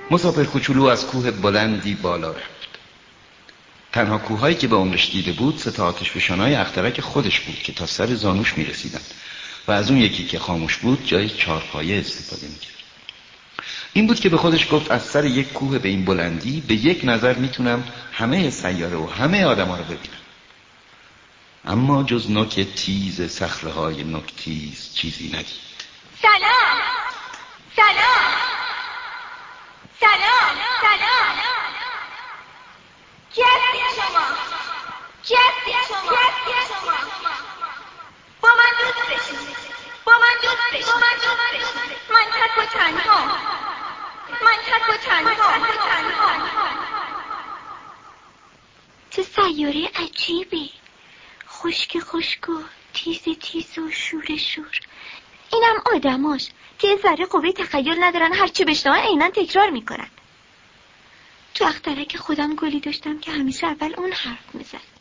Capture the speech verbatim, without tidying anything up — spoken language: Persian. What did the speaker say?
مسافر کوچولو از کوه بلندی بالا رفت. تنها کوههایی که به عمرش دیده بود سه تا آتشفشان‌های اخترک خودش بود که تا سر زانوش میرسیدن و از اون یکی که خاموش بود جای چارپایه استفاده میکرد. این بود که به خودش گفت از سر یک کوه به این بلندی به یک نظر میتونم همه سیاره و همه آدم ها رو ببینم، اما جز نوک تیز صخره‌های نوک‌تیز چیزی ندید. سلام سلام سلام سلام کی هستی شما؟ کی هستی شما؟ با من دوست بشید، با من دوست بشید، من تک و تنها، من تک و تنها. چه سیاره عجیبی، خشک خشک و تیز تیز و شور شور. اینم آدماش که ذره قوه تخیل ندارن، هرچی بشنوان عیناً تکرار میکنن. تو اخترک خودم گلی داشتم که همیشه اول اون حرف میزد.